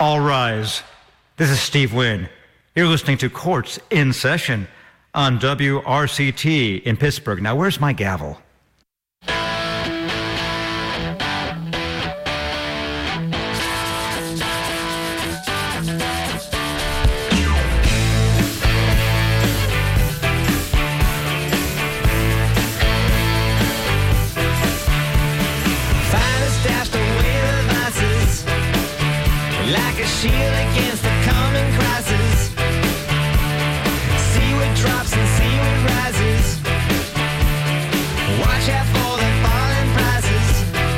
All rise. This is Steve Wynn. You're listening to Courts in Session on WRCT in Pittsburgh. Now, where's my gavel? Shield against the common crisis. Seaward drops and seaward rises. Watch out for the falling prices.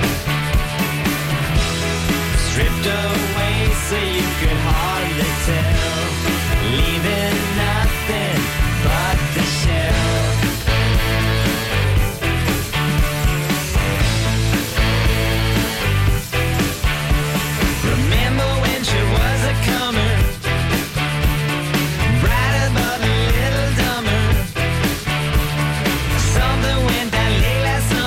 Stripped away so you could hardly tell. Leaving nothing but the shell. Remember when she was a comer, brighter but a little dumber. Something went down late last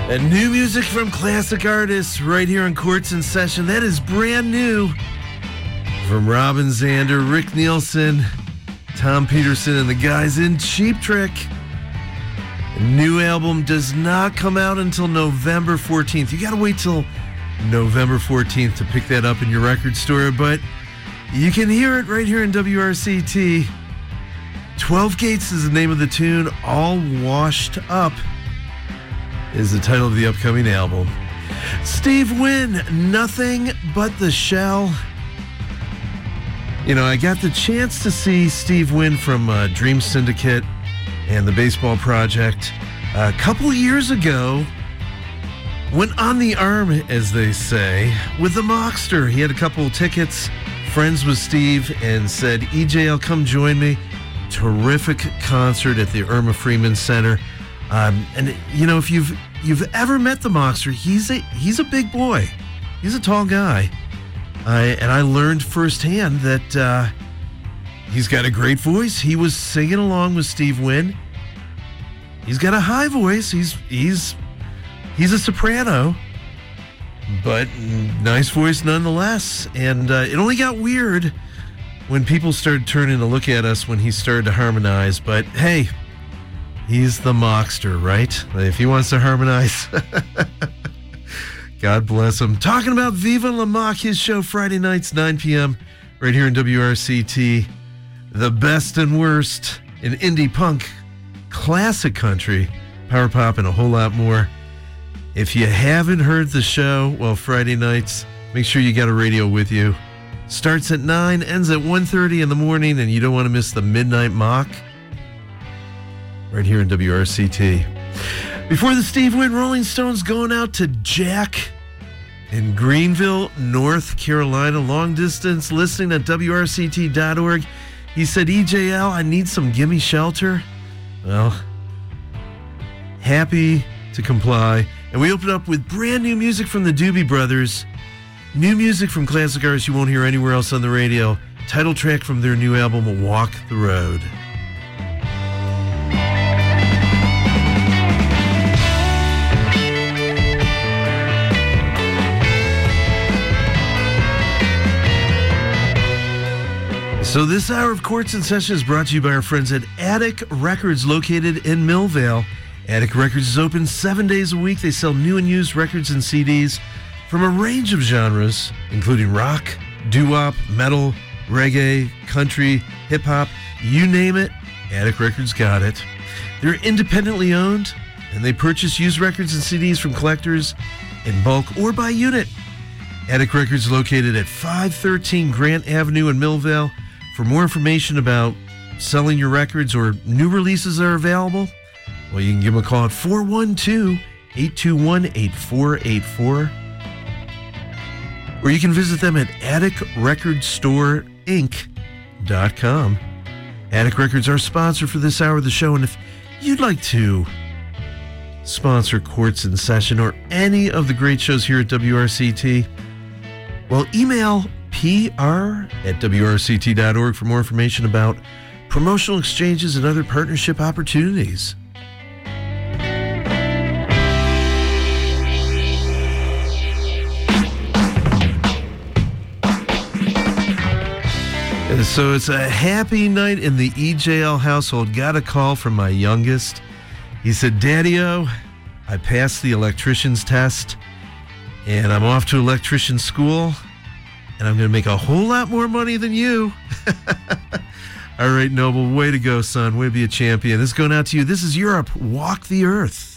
And new music from classic artists right here on Courts in Session. That is brand new from Robin Zander, Rick Nielsen, Tom Peterson, and the guys in Cheap Trick. The new album does not come out until November 14th. You got to wait till November 14th to pick that up in your record store, but you can hear it right here in WRCT. 12 Gates is the name of the tune. All Washed Up is the title of the upcoming album. Steve Wynn, Nothing But the Shell. You know, I got the chance to see Steve Wynn from Dream Syndicate and the Baseball Project a couple years ago. Went on the arm, as they say, with the Mockster. He had a couple of tickets, friends with Steve, and said, EJL, come join me. Terrific concert at the Irma Freeman Center. And you know, if you've ever met the Mockster, he's a big boy. He's a tall guy. And I learned firsthand that he's got a great voice. He was singing along with Steve Wynn. He's got a high voice. He's a soprano, but nice voice nonetheless. And it only got weird when people started turning to look at us when he started to harmonize. But hey, he's the Mockster, right? If he wants to harmonize, God bless him. Talking about Viva La Mock, his show Friday nights, 9 p.m. right here in WRCT. The best and worst in indie punk, classic country, power pop, and a whole lot more. If you haven't heard the show, well, Friday nights, make sure you got a radio with you. Starts at 9, ends at 1:30 in the morning, and you don't want to miss the Midnight Mock. Right here in WRCT. Before the Steve Wynn Rolling Stones, going out to Jack in Greenville, North Carolina, long distance, listening at WRCT.org. He said, EJL, I need some Gimme Shelter. Well, happy to comply. And we open up with brand new music from the Doobie Brothers. New music from classic artists you won't hear anywhere else on the radio. Title track from their new album, Walk the Road. So this hour of Courts in Session is brought to you by our friends at Attic Records, located in Millvale. Attic Records is open 7 days a week. They sell new and used records and CDs from a range of genres, including rock, doo-wop, metal, reggae, country, hip-hop, you name it, Attic Records got it. They're independently owned, and they purchase used records and CDs from collectors in bulk or by unit. Attic Records located at 513 Grant Avenue in Millvale. For more information about selling your records or new releases that are available, well, you can give them a call at 412-821-8484. Or you can visit them at atticrecordstoreinc.com. Attic Records are our sponsor for this hour of the show, and if you'd like to sponsor Courts in Session or any of the great shows here at WRCT, well, email pr@wrct.org for more information about promotional exchanges and other partnership opportunities. And so it's a happy night in the EJL household. Got a call from my youngest. He said, Daddy-o, I passed the electrician's test, and I'm off to electrician school, and I'm going to make a whole lot more money than you. All right, Noble, way to go, son. Way to be a champion. This is going out to you. This is Europe. Walk the Earth.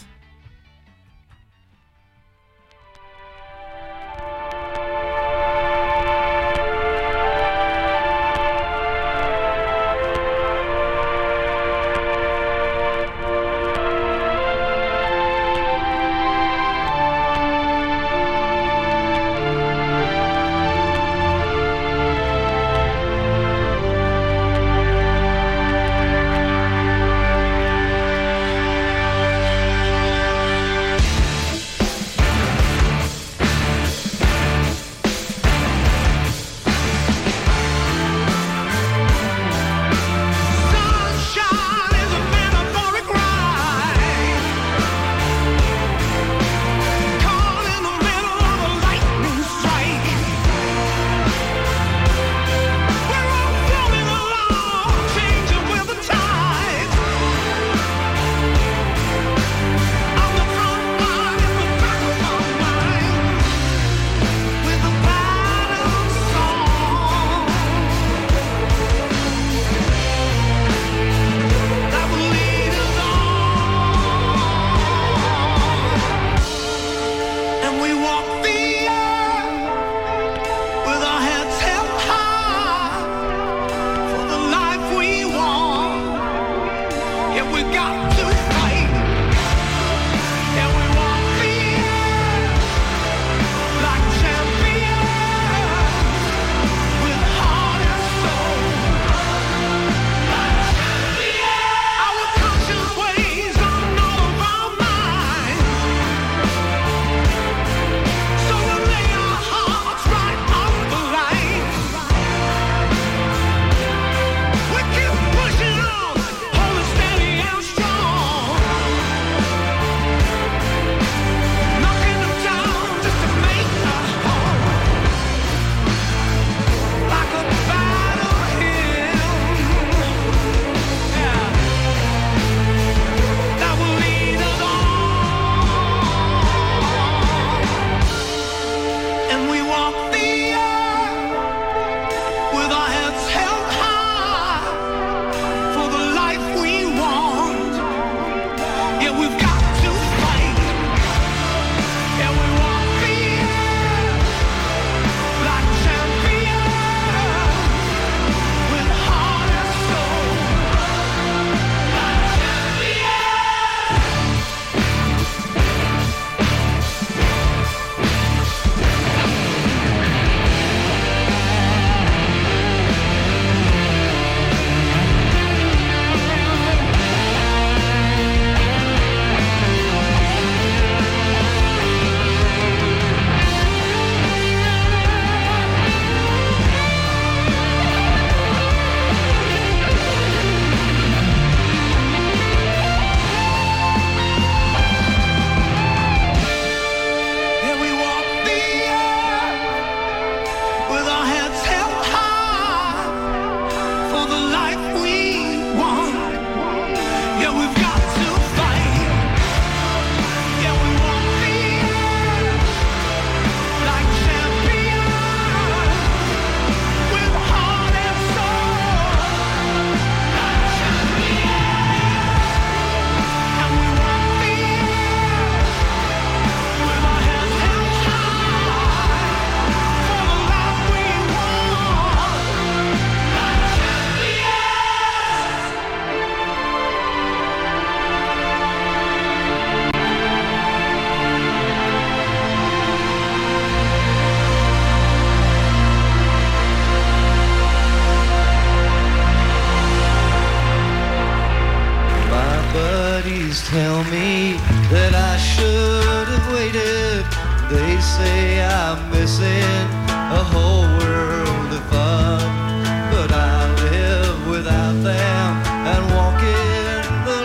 They say I'm missing a whole world of fun, but I live without them and walk in the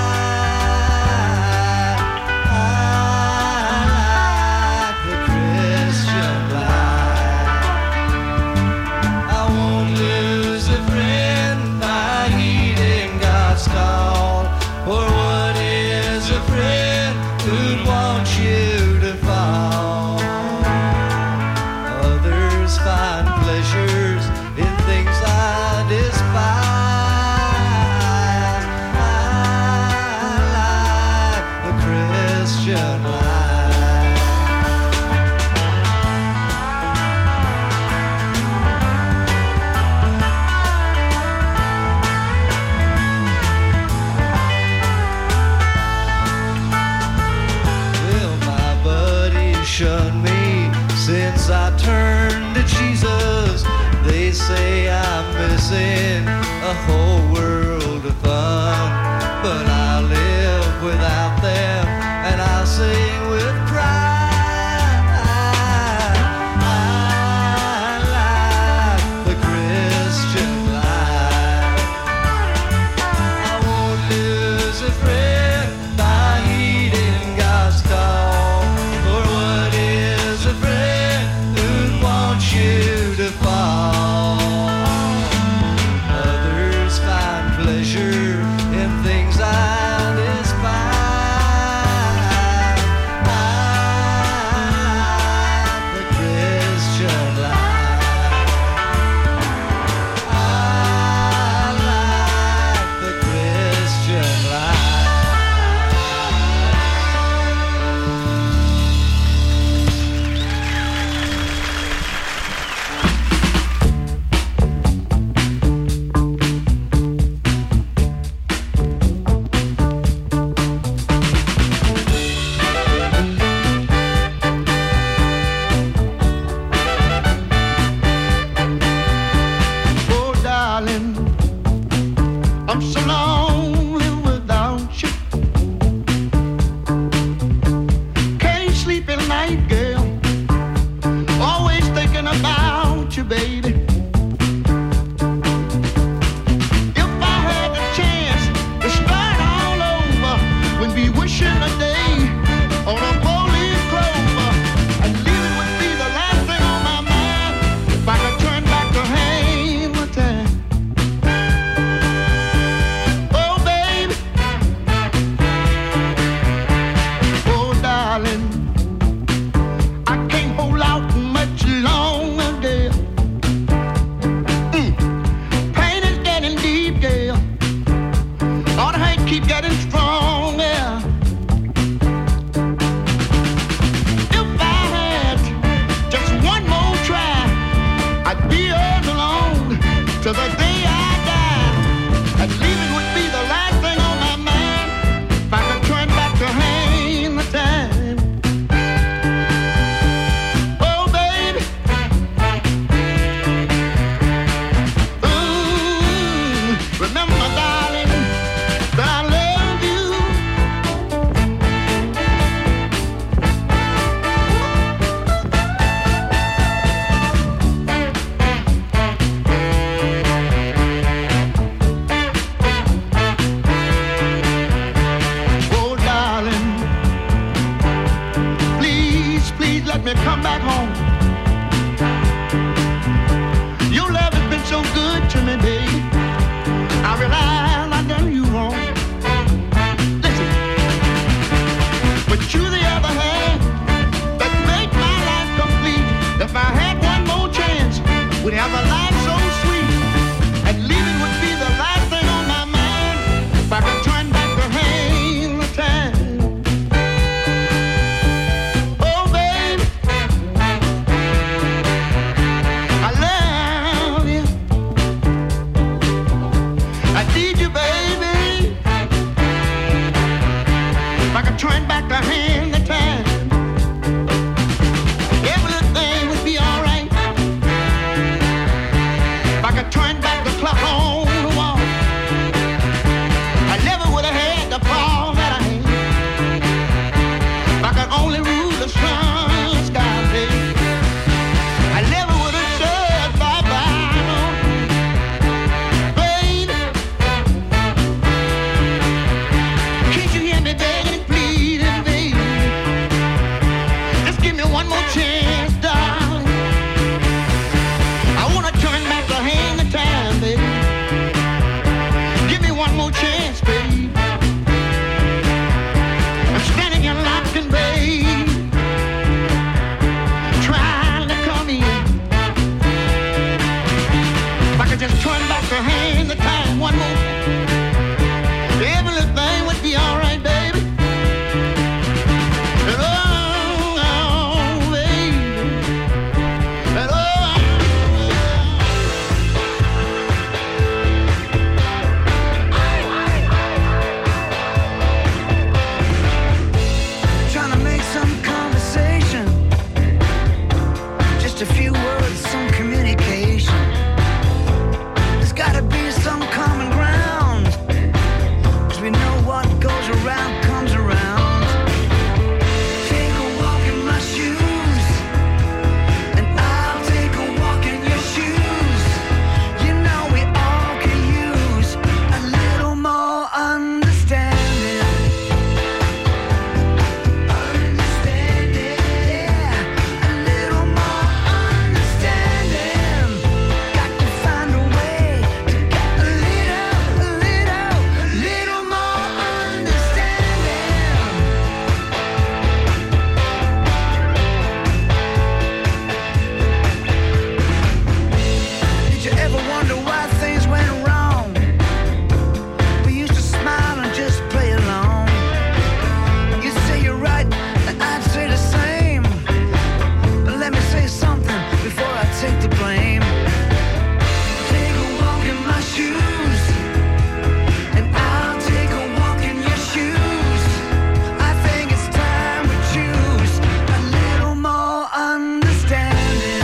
light. I like the Christian life. I won't lose a friend by heeding God's call. For what is a friend who'd want you to fall? Others find pleasures in things I despise. I like the Christian life. Well, my buddies shun me since I turned to Jesus. They say I'm missing a whole world of fun, but I live without them and I sing with pride. I like the Christian life. I won't lose a friend by heeding God's call. For what is a friend who'd want you to fall? Others find just turn back the hand, the time one more time. Every little thing would be all right, baby. And oh, baby. And trying to make some conversation, just a few words, some communication. There's gotta be some common ground, 'cause we know what goes around comes around. Take a walk in my shoes, and I'll take a walk in your shoes. You know we all can use a little more understanding. Understanding, yeah, a little more understanding. Got to find a way to get a little more understanding. Did you ever wonder why things went wrong? We used to smile and just play along. You say you're right, and I'd say the same. But let me say something before I take the blame. Take a walk in my shoes, and I'll take a walk in your shoes. I think it's time we choose a little more understanding.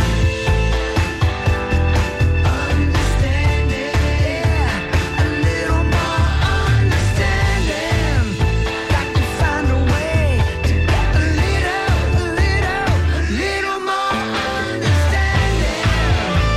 Understanding, yeah, a little more understanding. Got to find a way to get a little more understanding.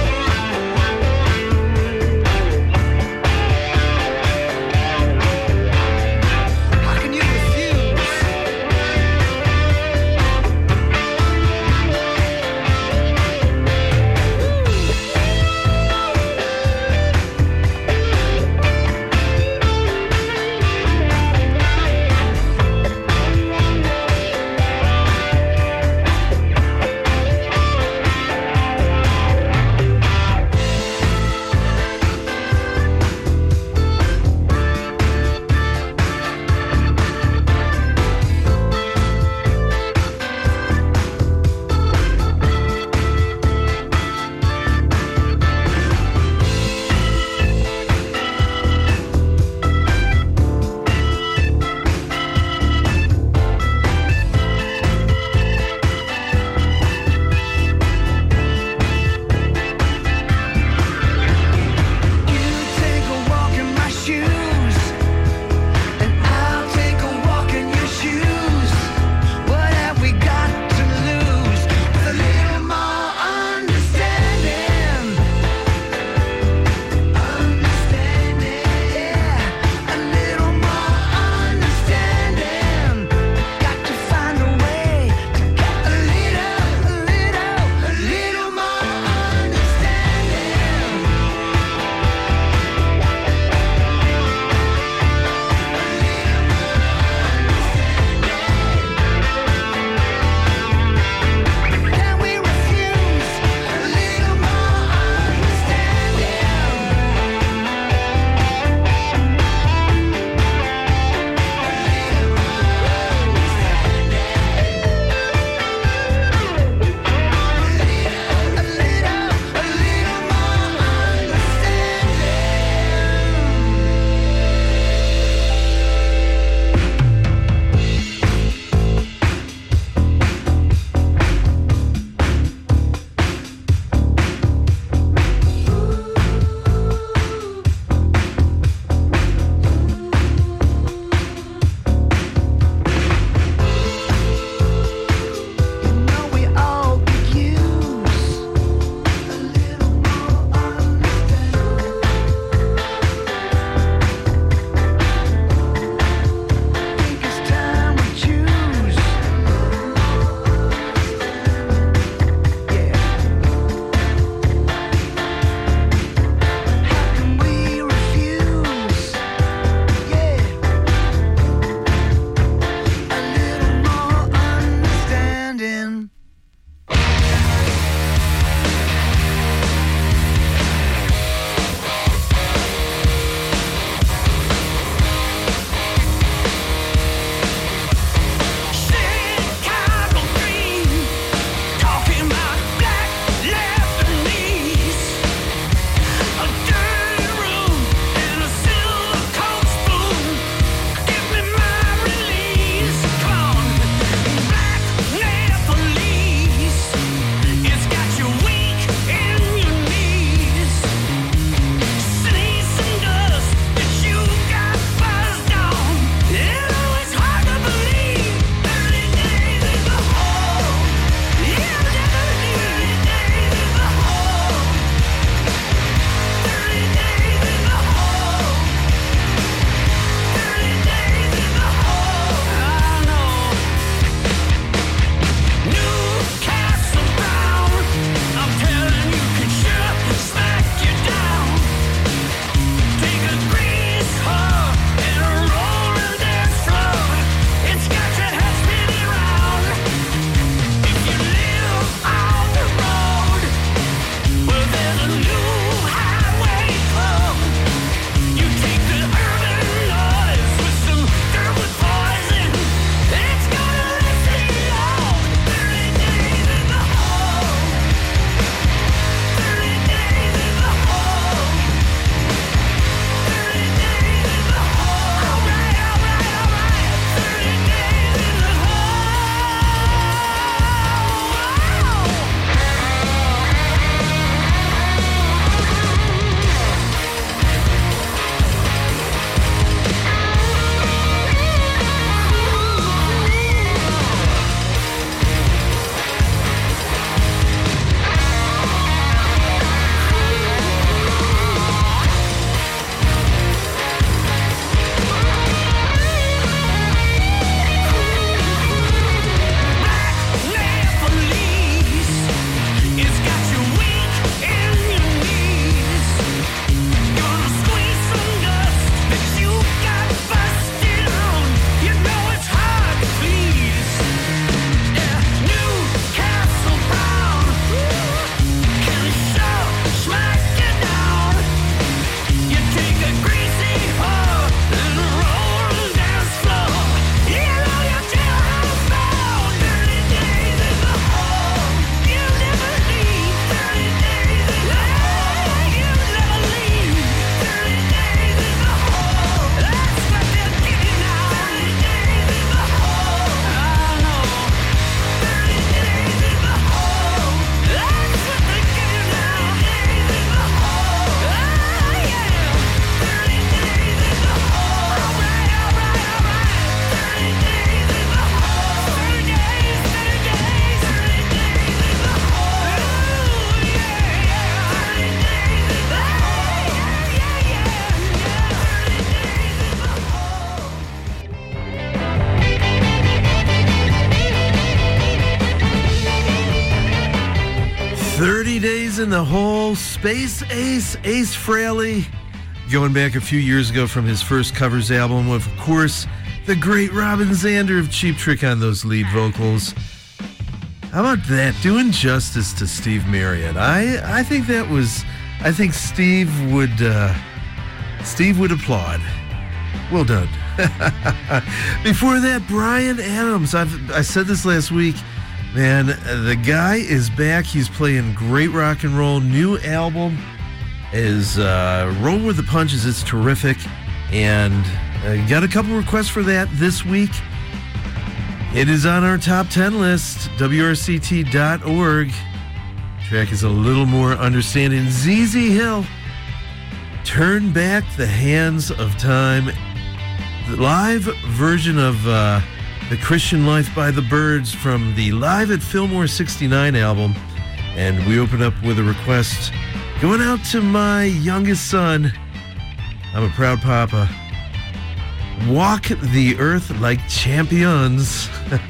the whole Space Ace, Ace Frehley, going back a few years ago from his first covers album with, of course, the great Robin Zander of Cheap Trick on those lead vocals. How about that? Doing justice to Steve Marriott. I think that was, I think Steve would applaud. Well done. Before that, Bryan Adams. I said this last week. Man, the guy is back. He's playing great rock and roll. New album is Roll With the Punches. It's terrific. And got a couple requests for that this week. It is on our top 10 list, WRCT.org. Track is a little more understanding. ZZ Hill, Turn Back the Hands of Time. The live version of The Christian Life by the Byrds from the Live at Fillmore 69 album. And we open up with a request going out to my youngest son. I'm a proud papa. Walk the Earth Like Champions.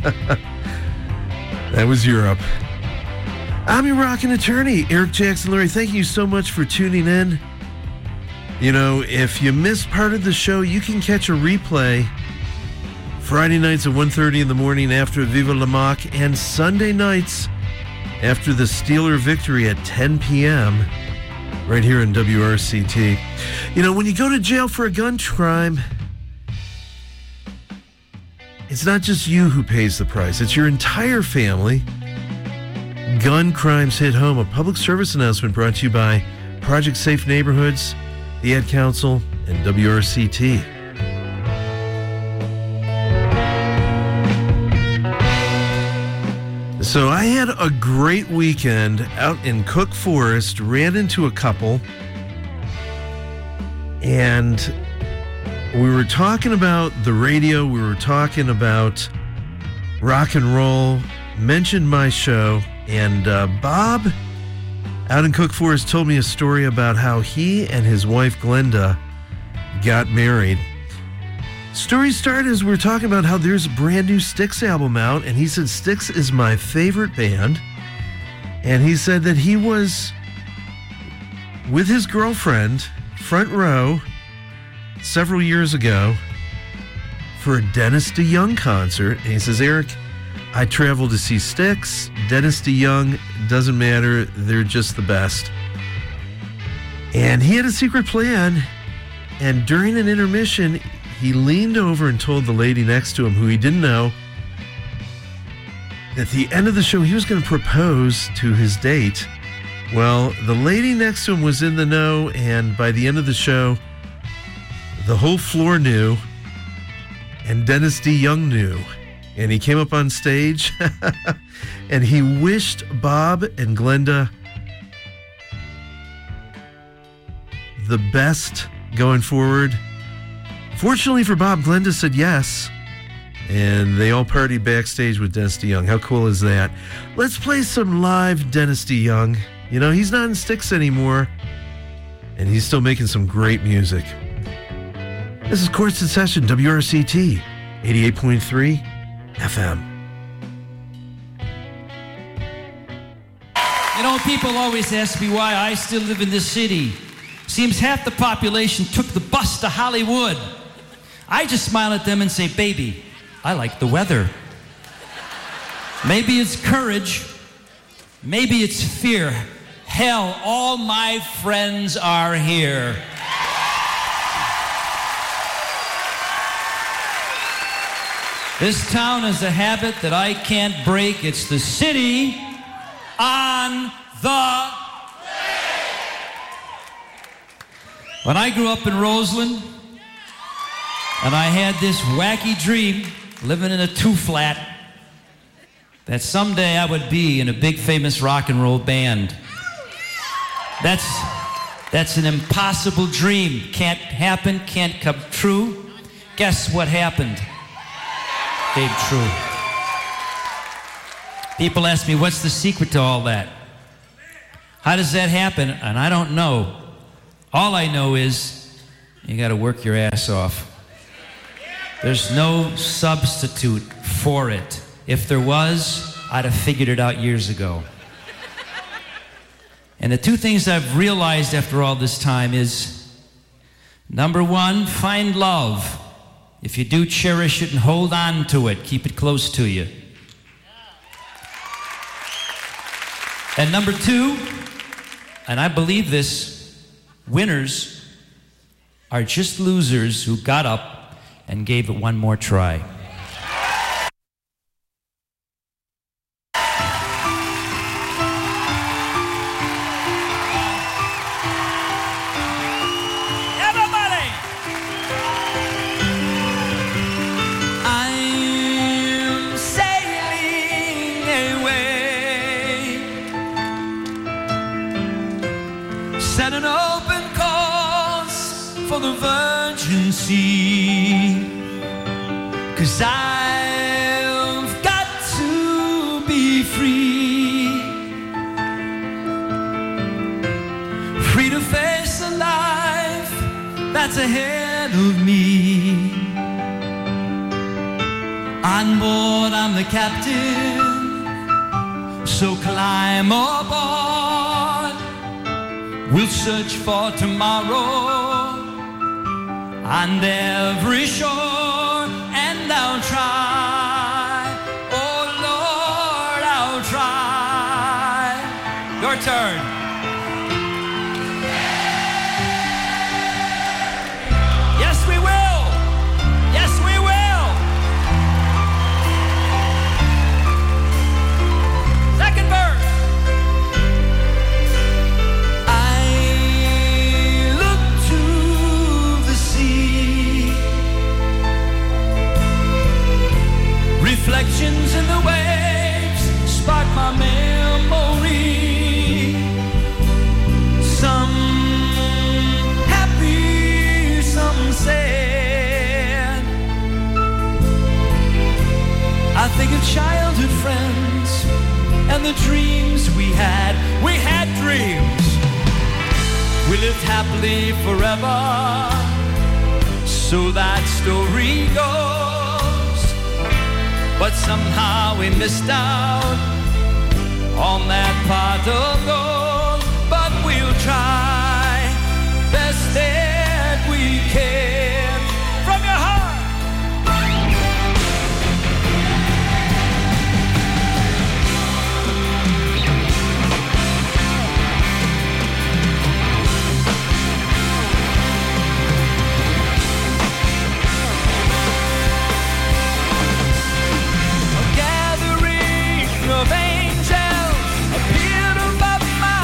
That was Europe. I'm your rockin' attorney, Eric Jackson Lurie. Thank you so much for tuning in. You know, if you missed part of the show, you can catch a replay Friday nights at 1:30 in the morning after Viva La Mock, and Sunday nights after the Steeler victory at 10 p.m. right here in WRCT. You know, when you go to jail for a gun crime, it's not just you who pays the price. It's your entire family. Gun crimes hit home. A public service announcement brought to you by Project Safe Neighborhoods, the Ad Council, and WRCT. So I had a great weekend out in Cook Forest, ran into a couple, and we were talking about the radio, we were talking about rock and roll, mentioned my show, and Bob out in Cook Forest told me a story about how he and his wife Glenda got married. Story started as we were talking about how there's a brand new Styx album out, and he said Styx is my favorite band, and he said that he was with his girlfriend, front row, several years ago for a Dennis DeYoung concert. And he says, Eric, I traveled to see Styx, Dennis DeYoung, doesn't matter, they're just the best. And he had a secret plan, and during an intermission, he leaned over and told the lady next to him, who he didn't know, at the end of the show, he was going to propose to his date. Well, the lady next to him was in the know, and by the end of the show, the whole floor knew, and Dennis DeYoung knew. And he came up on stage, and he wished Bob and Glenda the best going forward. Fortunately for Bob, Glenda said yes, and they all partied backstage with Dennis DeYoung. How cool is that? Let's play some live Dennis DeYoung. You know, he's not in Styx anymore, and he's still making some great music. This is Courts in Session, WRCT, 88.3 FM. You know, people always ask me why I still live in this city. Seems half the population took the bus to Hollywood. I just smile at them and say, baby, I like the weather. Maybe it's courage. Maybe it's fear. Hell, all my friends are here. This town is a habit that I can't break. It's the city on the lake. When I grew up in Roseland, and I had this wacky dream, living in a two-flat, that someday I would be in a big famous rock and roll band. That's an impossible dream. Can't happen, can't come true. Guess what happened? Came true. People ask me, what's the secret to all that? How does that happen? And I don't know. All I know is you got to work your ass off. There's no substitute for it. If there was, I'd have figured it out years ago. And the two things I've realized after all this time is, number one, find love. If you do, cherish it and hold on to it. Keep it close to you. And number two, and I believe this, winners are just losers who got up and gave it one more try. Set an open course for the virgin sea, 'cause I've got to be free, free to face the life that's ahead of me. On board I'm the captain, so climb aboard. We'll search for tomorrow on every shore, and I'll try, oh Lord, I'll try. Your turn. Yes, we will. Yes, we will. Second verse. Reflections in the waves spark my memory. Some happy, some sad. I think of childhood friends and the dreams we had. We had dreams. We lived happily forever. So that story goes. But somehow we missed out on that pot of gold. But we'll try best that we can. From your heart. Of angels appeared above my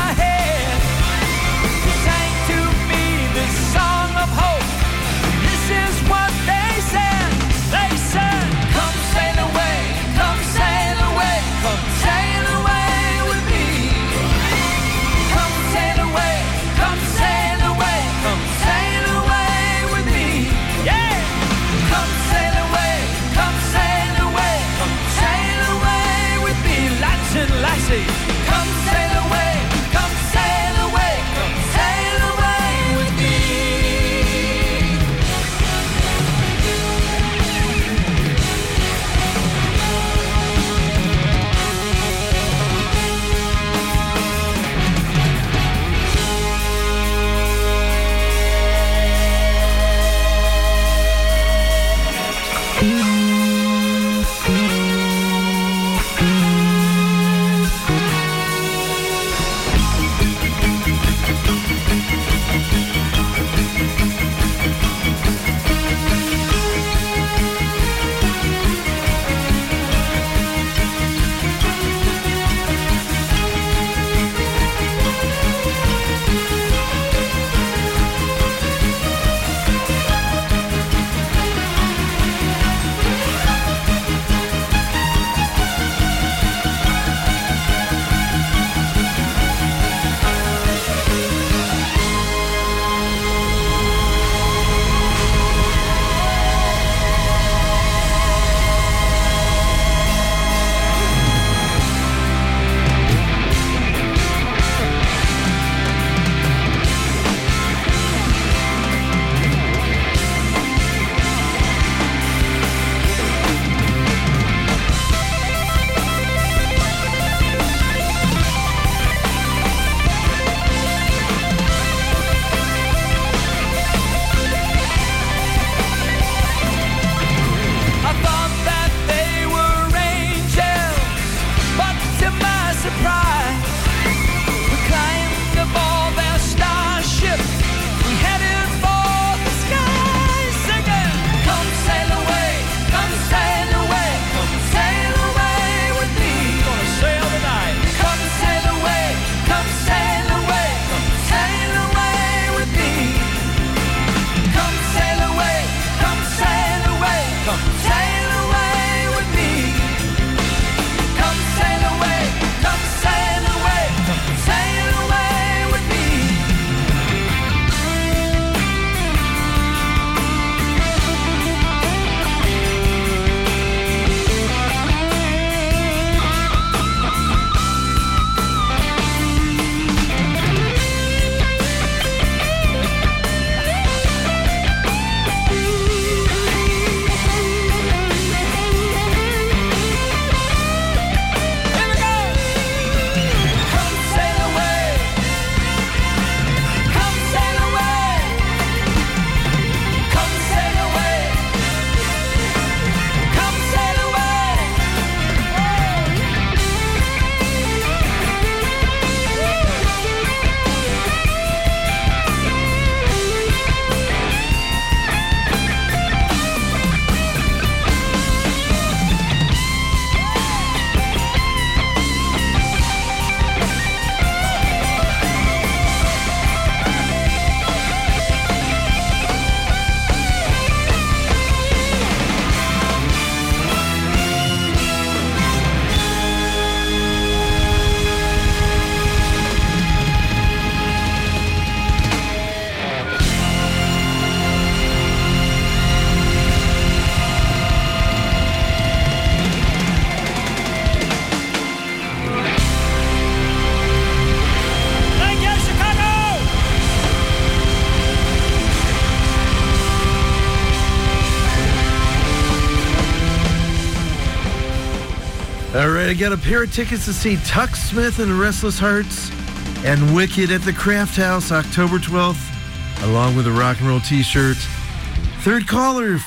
All right, I got a pair of tickets to see Tuck Smith and the Restless Hearts and Wicked at the Craft House October 12th, along with a rock and roll t-shirt. Third caller,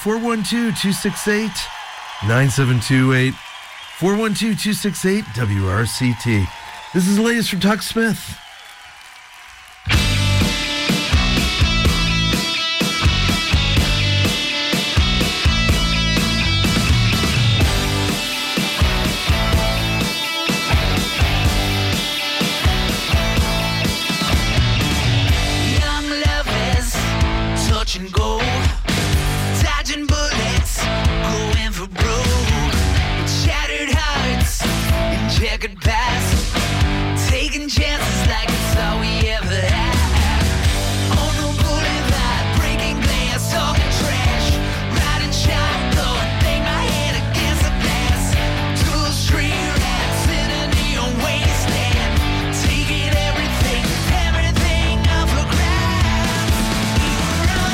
412-268-9728. 412-268-WRCT. This is the latest from Tuck Smith. And go, dodging bullets, going for broke, shattered hearts and checkered past, taking chances like it's all we ever had. On the boulevard, breaking glass, talking trash, riding shotgun, bang my head against the glass, two street rats in a neon wasteland, taking everything off for grabs. We were on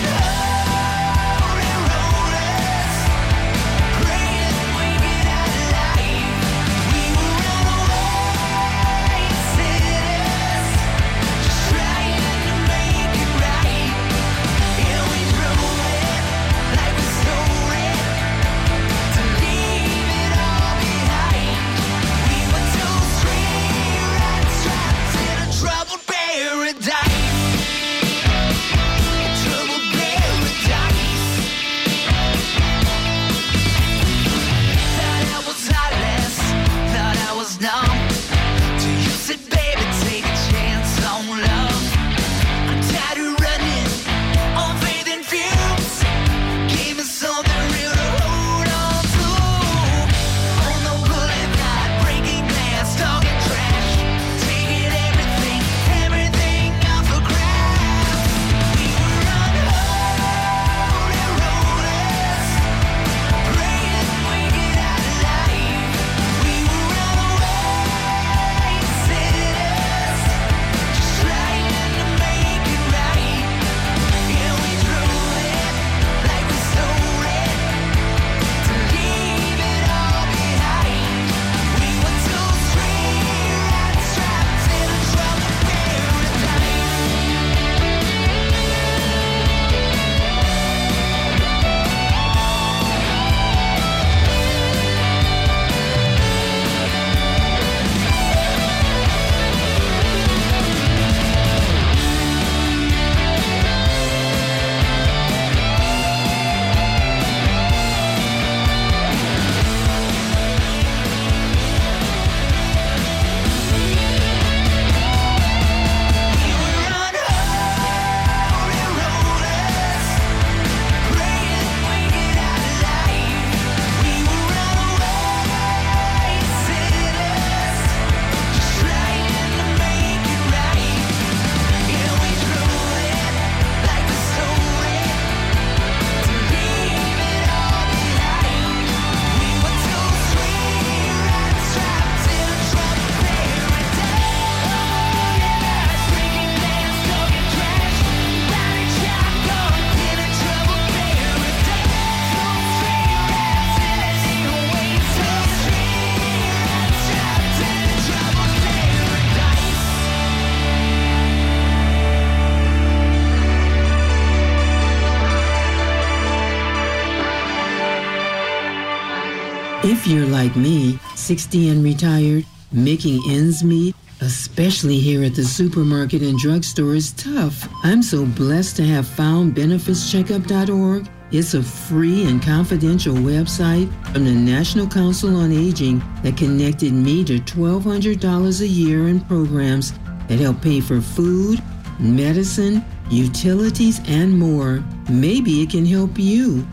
If you're like me, 60 and retired, making ends meet, especially here at the supermarket and drugstore, is tough. I'm so blessed to have found benefitscheckup.org. It's a free and confidential website from the National Council on Aging that connected me to $1,200 a year in programs that help pay for food, medicine, utilities, and more. Maybe it can help you.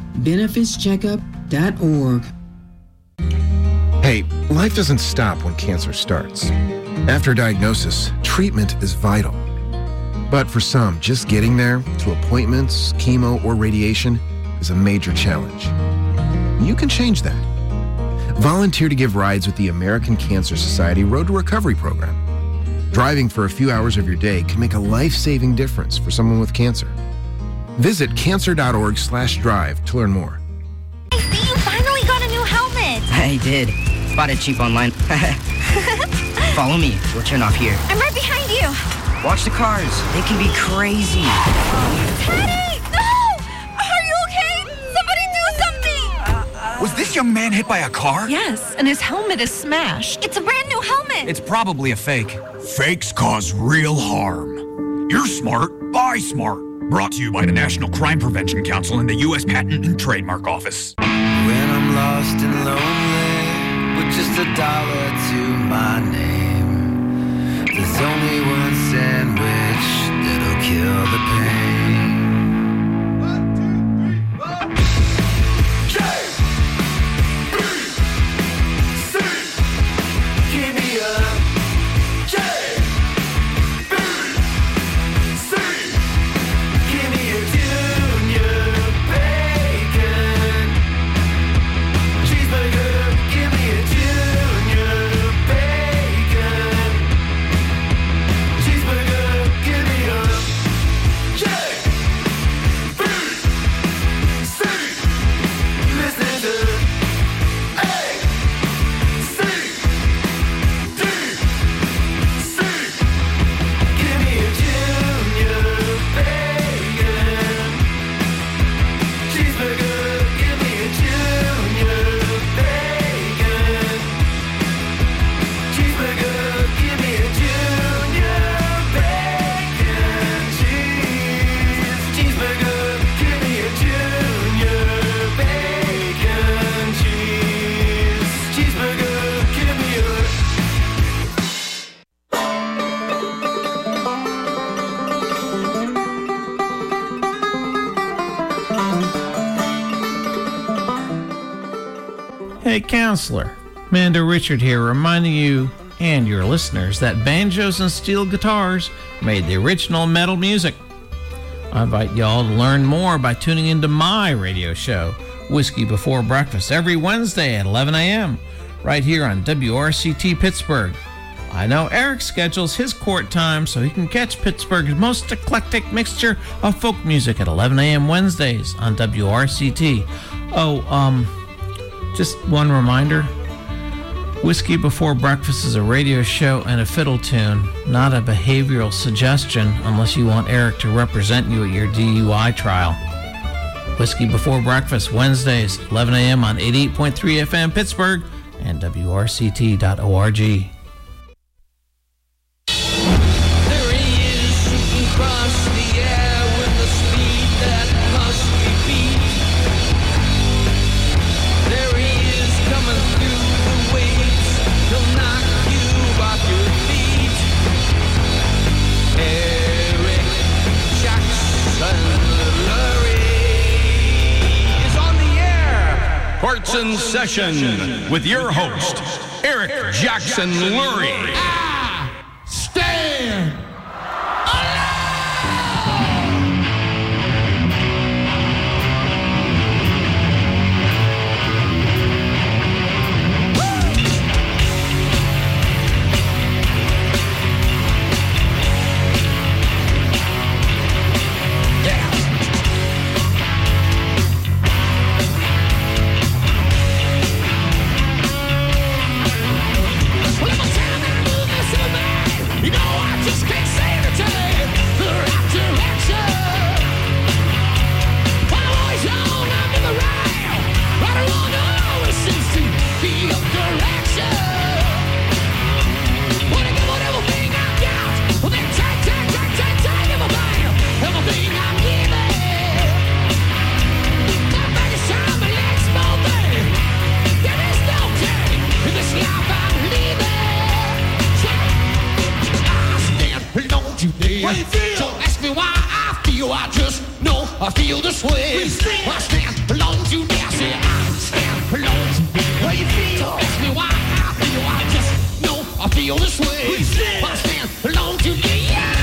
benefitscheckup.org. Hey, life doesn't stop when cancer starts. After diagnosis, treatment is vital. But for some, just getting there to appointments, chemo, or radiation is a major challenge. You can change that. Volunteer to give rides with the American Cancer Society Road to Recovery program. Driving for a few hours of your day can make a life-saving difference for someone with cancer. Visit cancer.org/drive to learn more. I see you finally got a new helmet. I did. bought it cheap online. Follow me. We'll turn off here. I'm right behind you. Watch the cars. They can be crazy. Teddy! No! Are you okay? Somebody do something! Was this young man hit by a car? Yes, and his helmet is smashed. It's a brand new helmet. It's probably a fake. Fakes cause real harm. You're smart. Buy smart. Brought to you by the National Crime Prevention Council and the U.S. Patent and Trademark Office. When I'm lost and lonely, with just $1 to my name, there's only one sandwich that'll kill the pain. 1, 2, 3, 4. J, B, C. Give me a J, B, C. Give me a junior bacon cheeseburger. Give me a junior bacon cheeseburger. Give me a J, B, C. Listen to A, C, D, C. Give me a junior bacon cheeseburger. Give me a junior bacon cheeseburger. Give me a junior bacon cheeseburger. Give me a junior bacon cheeseburger. Give me a Hey, counselor. Mando Richard here, reminding you and your listeners that banjos and steel guitars made the original metal music. I invite y'all to learn more by tuning into my radio show, Whiskey Before Breakfast, every Wednesday at 11 a.m., right here on WRCT Pittsburgh. I know Eric schedules his court time so he can catch Pittsburgh's most eclectic mixture of folk music at 11 a.m. Wednesdays on WRCT. Just one reminder, Whiskey Before Breakfast is a radio show and a fiddle tune, not a behavioral suggestion unless you want Eric to represent you at your DUI trial. Whiskey Before Breakfast, Wednesdays, 11 a.m. on 88.3 FM Pittsburgh and WRCT.org. There he is, shooting across the air with the speed that must be beat. There he is, coming through the waves. He'll knock you off your feet. Eric Jackson Lurie is on the air. Courts in Session with your host, Eric Jackson Lurie. Stand! How you feel? Don't ask me why I feel, I just know I feel this way. I stand alone today, I say I stand alone today. How you feel? Don't ask me why I feel, I just know I feel this way. I stand alone today, yeah.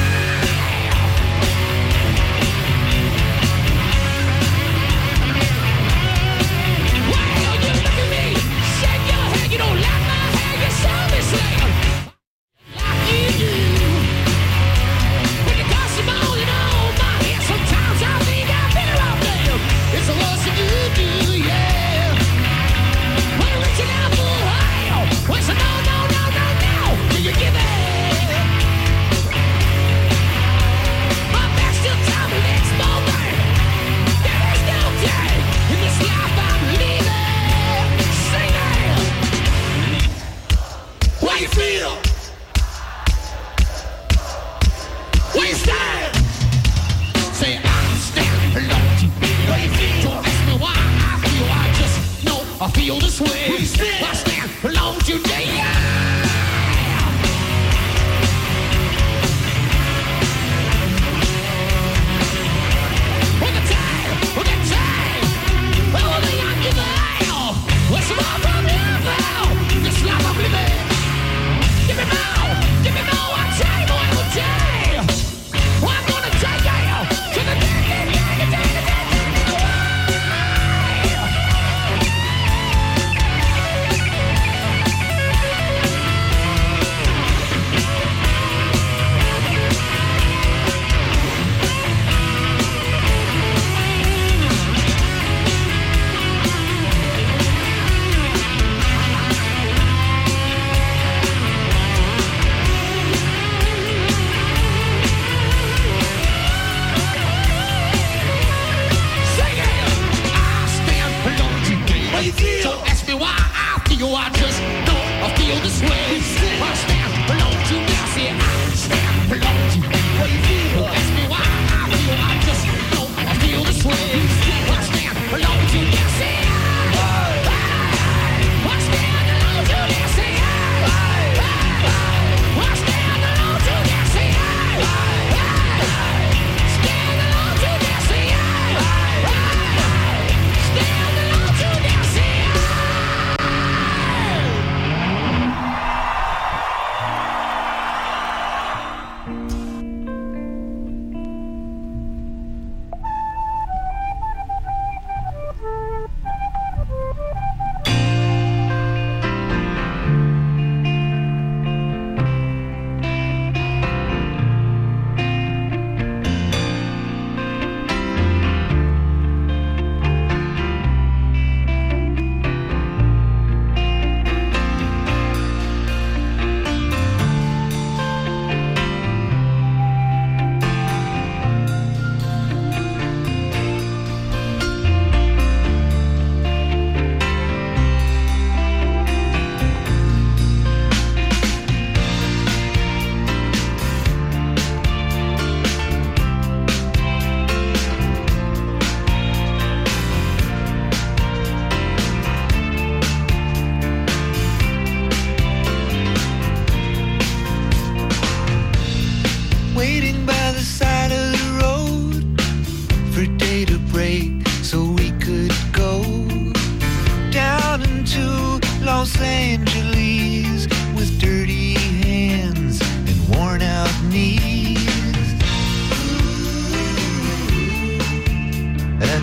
Well, you look at me, shake your head, you don't like my hair, you saw me say like you do. It's the worst that you do, yeah. When I'm reaching out for high,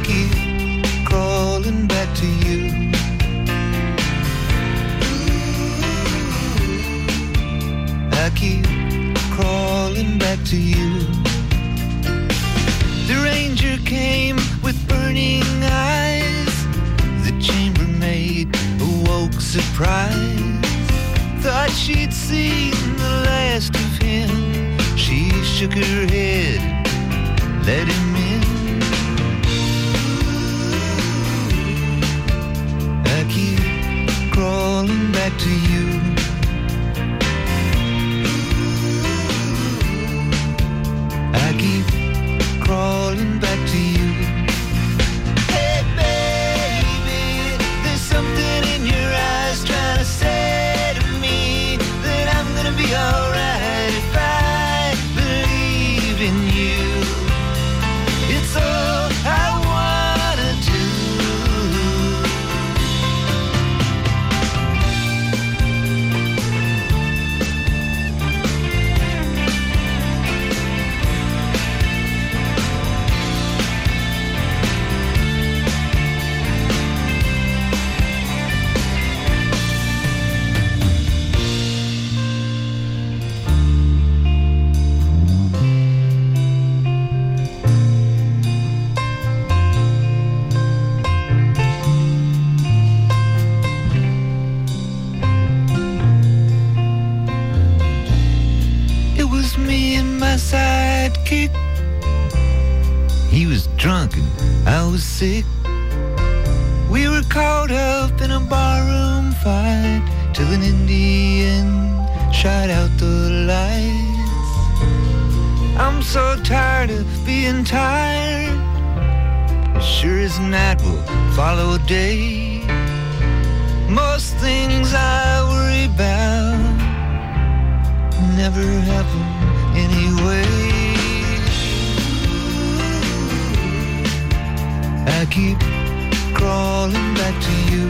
keep crawling back to you. I keep crawling back to you. The ranger came with burning eyes. The chambermaid awoke surprised. Thought she'd seen the last of him. She shook her head, let him in. I keep crawling back to you. I keep crawling back to you. Hey baby, there's something in your eyes trying to say to me that I'm gonna be alright if I believe in you. It's all I wanna do. It was me and my sidekick. He was drunk and I was sick. We were caught up in a barroom fight till an Indian shot out the lights. I'm so tired of being tired. As sure as night will follow day. Most things I worry about never happen anyway. I keep crawling back to you.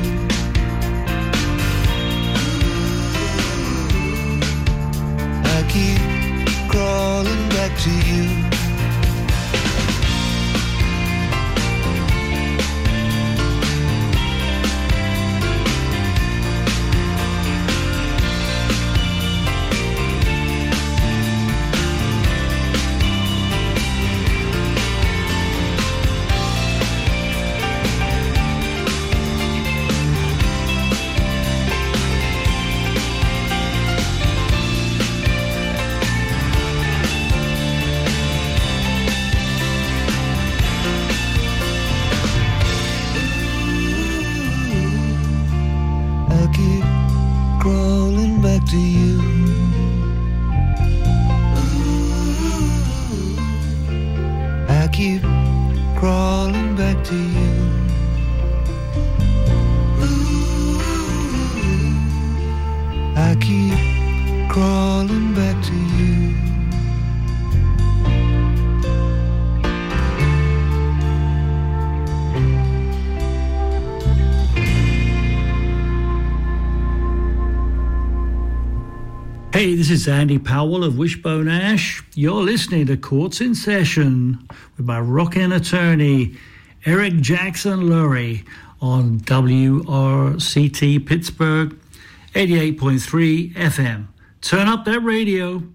I keep crawling back to you. I keep crawling back to you. I keep crawling back to you. I keep crawling back to you. Hey, this is Andy Powell of Wishbone Ash. You're listening to Courts in Session with my rockin' attorney, Eric Jackson Lurie, on WRCT Pittsburgh, 88.3 FM. Turn up that radio.